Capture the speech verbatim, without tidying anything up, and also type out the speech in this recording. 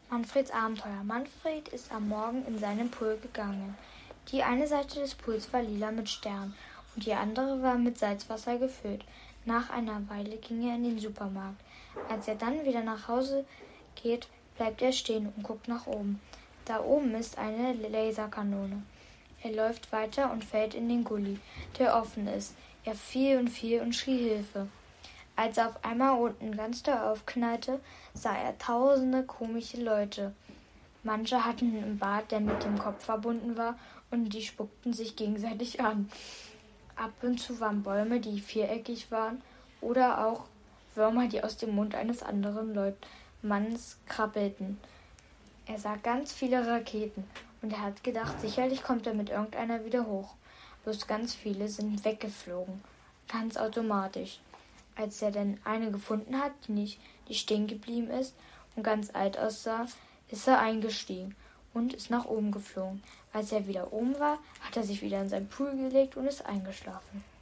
Manfreds Abenteuer. Manfred ist am Morgen in seinen Pool gegangen. Die eine Seite des Pools war lila mit Sternen und die andere war mit Salzwasser gefüllt. Nach einer Weile ging er in den Supermarkt. Als er dann wieder nach Hause geht, bleibt er stehen und guckt nach oben. Da oben ist eine Laserkanone. Er läuft weiter und fällt in den Gully, der offen ist. Er fiel und fiel und schrie Hilfe. Als er auf einmal unten ganz doll aufknallte, sah er tausende komische Leute. Manche hatten einen Bart, der mit dem Kopf verbunden war, und die spuckten sich gegenseitig an. Ab und zu waren Bäume, die viereckig waren, oder auch Würmer, die aus dem Mund eines anderen Mannes krabbelten. Er sah ganz viele Raketen, und er hat gedacht, sicherlich kommt er mit irgendeiner wieder hoch. Bloß ganz viele sind weggeflogen, ganz automatisch. Als er dann eine gefunden hat, die nicht die stehen geblieben ist und ganz alt aussah, ist er eingestiegen und ist nach oben geflogen. Als er wieder oben war, hat er sich wieder in seinen Pool gelegt und ist eingeschlafen.